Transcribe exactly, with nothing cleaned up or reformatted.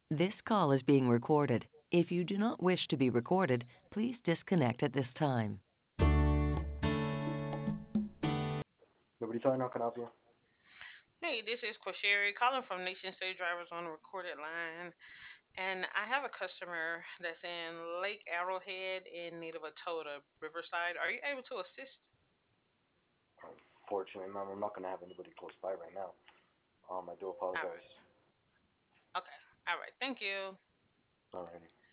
This call is being recorded. If you do not wish to be recorded, please disconnect at this time. Nobody talking now, can I help you? Hey, this is Quasheri calling from Nation State Drivers on the recorded line. And I have a customer that's in Lake Arrowhead in need of a tow to Riverside. Are you able to assist? Unfortunately, ma'am, I'm not gonna have anybody close by right now. Um, I do All apologize. right. Okay. All right. Thank you. Alrighty.